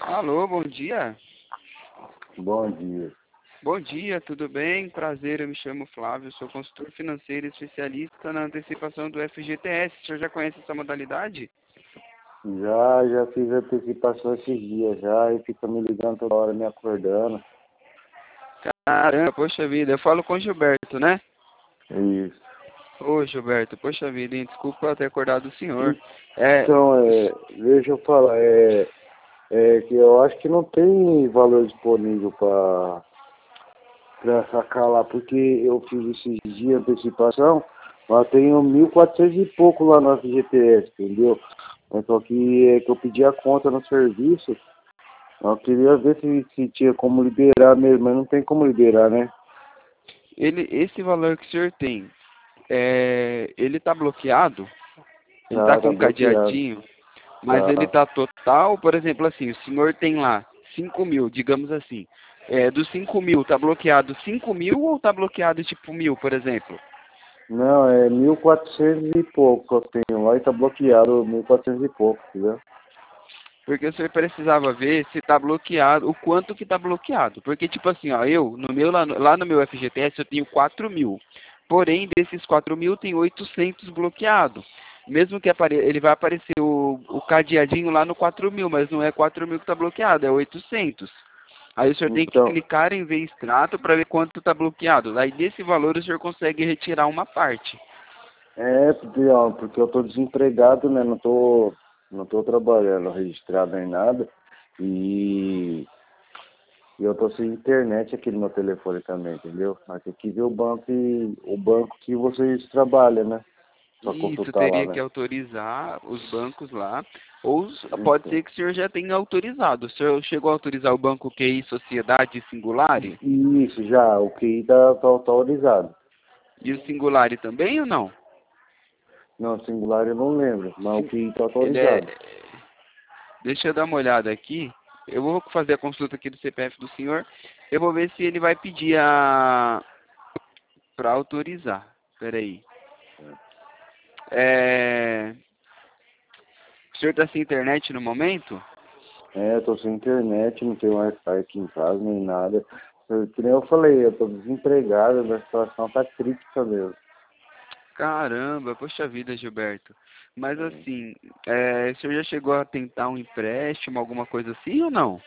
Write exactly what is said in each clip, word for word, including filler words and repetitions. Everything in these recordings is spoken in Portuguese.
Alô, bom dia. Bom dia. Bom dia, tudo bem? Prazer, eu me chamo Flávio, sou consultor financeiro e especialista na antecipação do F G T S. O senhor já conhece essa modalidade? Já, já fiz antecipação esses dias já e fica me ligando toda hora, me acordando. Caramba, poxa vida, eu falo com o Gilberto, né? Isso. Ô, Gilberto, poxa vida, hein? Desculpa eu ter acordado o senhor. É, Então, é, deixa eu falar, é, é que eu acho que não tem valor disponível para para sacar lá, porque eu fiz esses dias de antecipação, lá tenho mil e quatrocentos e pouco lá no F G T S, entendeu? Mas só que é que eu pedi a conta no serviço, eu queria ver se, se tinha como liberar mesmo, mas não tem como liberar, né? ele, esse valor que o senhor tem, é, ele tá bloqueado? Ele tá Tá, com tá um bloqueado. cadeadinho? Mas ele Tá. tá total, por exemplo, assim, o senhor tem lá cinco mil, digamos assim. É, dos cinco mil, tá bloqueado cinco mil ou tá bloqueado tipo mil, por exemplo? Não, é mil e quatrocentos e pouco que eu tenho lá e tá bloqueado mil e quatrocentos e pouco, entendeu? Porque o senhor precisava ver se tá bloqueado, o quanto que tá bloqueado. Porque, tipo assim, ó, eu, no meu, lá, no- lá no meu F G T S, eu tenho quatro mil. Porém, desses quatro mil, tem oitocentos bloqueado. Mesmo que apare... ele vai aparecer o, o cadeadinho lá no quatro mil, mas não é quatro mil que tá bloqueado, é oitocentos. Aí o senhor tem que Então, clicar em ver extrato para ver quanto está bloqueado. Aí desse valor o senhor consegue retirar uma parte. é, porque, ó, porque eu tô desempregado, né? Não tô, não tô trabalhando registrado nem nada. E, e eu tô sem internet aqui no meu telefone também, entendeu? Mas tem que ver o banco e o banco que vocês trabalham, né? Pra Isso consultar lá, teria que né? autorizar os bancos lá. Ou s- pode Então, ser que o senhor já tenha autorizado. O senhor chegou a autorizar o banco Q I Sociedade Singulari? isso já, o Q I tá, tá autorizado. E o Singulari também ou não? Não, singular eu não lembro, mas o Sim. Q I tá Ele é. autorizado. Deixa eu dar uma olhada aqui. Eu vou fazer a consulta aqui do C P F do senhor. Eu vou ver se ele vai pedir a para autorizar. Espera aí. É... O senhor está sem internet no momento? É, eu tô sem internet, não tenho Wi-Fi aqui em casa, nem nada. Eu, que nem eu falei, eu tô desempregado, a situação tá crítica mesmo. Caramba, poxa vida, Gilberto. Mas assim, é, o senhor já chegou a tentar um empréstimo, alguma coisa assim ou não?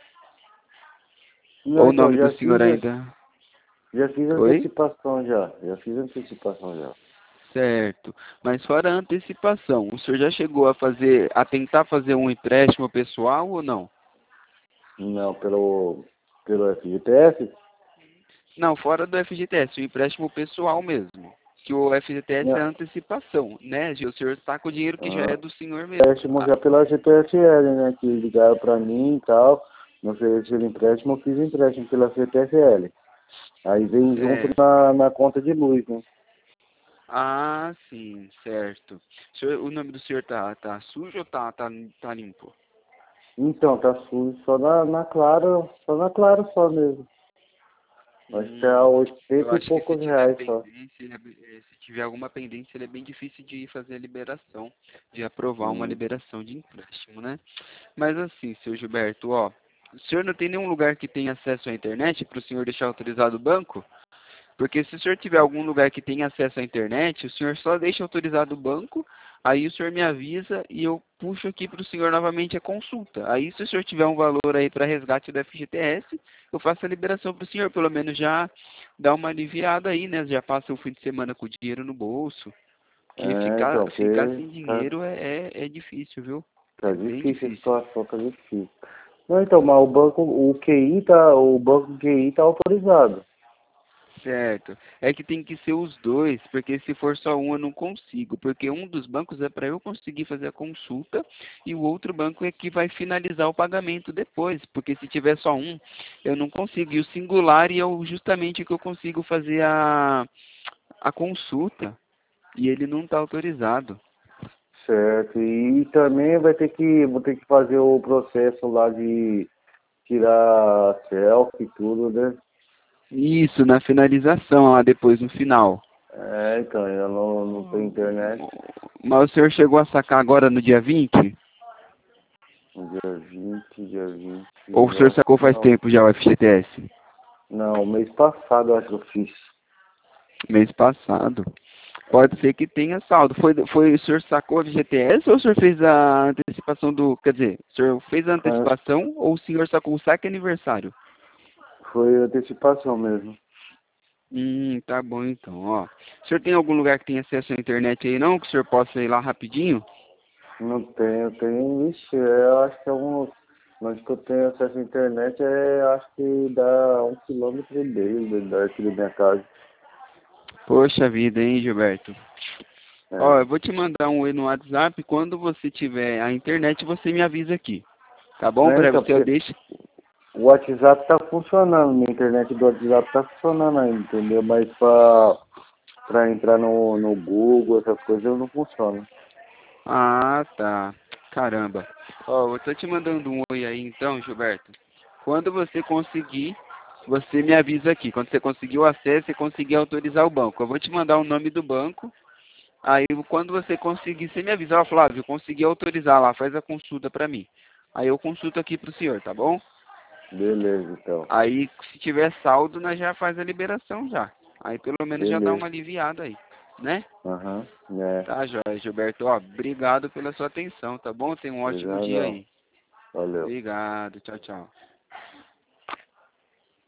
Não, Ou o então, nome do já senhor fiz, a- ainda? já fiz Oi? antecipação já, já fiz antecipação já. Certo. Mas fora a antecipação, o senhor já chegou a fazer, a tentar fazer um empréstimo pessoal ou não? Não, pelo, pelo F G T S? Não, fora do F G T S, o empréstimo pessoal mesmo. Que o F G T S é a Não, antecipação, né? O senhor está com o dinheiro que já ah, é do senhor mesmo. empréstimo já pela G P S L, né, que ligaram pra mim e tal, não ofereceram empréstimo, eu fiz empréstimo pela G P S L. Aí vem junto Certo. na, na conta de luz, né? Ah, sim, certo. O, senhor- o nome do senhor tá, tá sujo ou tá, tá, tá limpo? Então, tá sujo só na, na Clara, só na Clara só mesmo. Acho que é Hum, eu oitenta e acho que se poucos tiver reais só. pendência, ele é bem- eh, se tiver alguma pendência, ele é bem difícil de fazer a liberação, de aprovar uma Hum. liberação de empréstimo, né? Mas assim, seu Gilberto, ó, o senhor não tem nenhum lugar que tenha acesso à internet para o senhor deixar autorizado o banco? Porque se o senhor tiver algum lugar que tenha acesso à internet, o senhor só deixa autorizado o banco, aí o senhor me avisa e eu puxo aqui para o senhor novamente a consulta. Aí se o senhor tiver um valor aí para resgate do F G T S, eu faço a liberação para o senhor, pelo menos já dá uma aliviada aí, né? Já passa o fim de semana com o dinheiro no bolso. Que É, ficar, então, ficar porque sem tá, dinheiro é, é, é difícil, viu? tá É bem difícil a difícil. situação, tá difícil. Não, então, mas o banco, o Q I tá, o banco Q I tá autorizado. Certo. É que tem que ser os dois, porque se for só um eu não consigo, porque um dos bancos é para eu conseguir fazer a consulta e o outro banco é que vai finalizar o pagamento depois, porque se tiver só um, eu não consigo. E o singular é o- justamente que eu consigo fazer a, a consulta e ele não está autorizado. Certo. E também vai ter que, vou ter que fazer o processo lá de tirar selfie e tudo, né? Isso, na finalização, lá depois no final. É, então, eu não, não tenho internet. Mas o senhor chegou a sacar agora no dia vinte? Dia vinte, dia vinte. Ou o senhor sacou faz não, tempo já o F G T S? não, mês passado eu acho que eu fiz. Mês passado. Pode ser que tenha saldo. Foi, foi o senhor sacou a F G T S ou o senhor fez a antecipação do... Quer dizer, o senhor fez a Ah, antecipação ou o senhor sacou o saque aniversário? foi antecipação mesmo. Hum, tá bom então, ó. O senhor tem algum lugar que tem acesso à internet aí não? Que o senhor possa ir lá rapidinho? Não tenho, tenho, ixi, eu acho que é um, onde que eu tenho acesso à internet é, acho que dá um quilômetro e meio daqui da minha casa. Poxa vida, hein, Gilberto? Ó, É. eu vou te mandar um oi no WhatsApp. Quando você tiver a internet, você me avisa aqui. Tá bom? É, Para então, você eu porque deixo. o WhatsApp tá funcionando, minha internet do WhatsApp tá funcionando ainda, entendeu? Mas pra, pra entrar no, no Google, essas coisas, não funciona. Ah, tá. Caramba. Ó, eu tô te mandando um oi aí então, Gilberto. Quando você conseguir, você me avisa aqui. Quando você conseguir o acesso e conseguir autorizar o banco. Eu vou te mandar o nome do banco. Aí, quando você conseguir, você me avisa. Ó, Flávio, consegui autorizar lá, faz a consulta pra mim. Aí eu consulto aqui pro senhor, tá bom? Beleza, então. Aí, se tiver saldo, nós já faz a liberação já. Aí, pelo menos, já dá Beleza. uma aliviada aí, né? Aham, é. Tá, joia, Gilberto. Ó, obrigado pela sua atenção, tá bom? Tenha um ótimo dia Obrigadão. aí. Valeu. Obrigado. Tchau, tchau.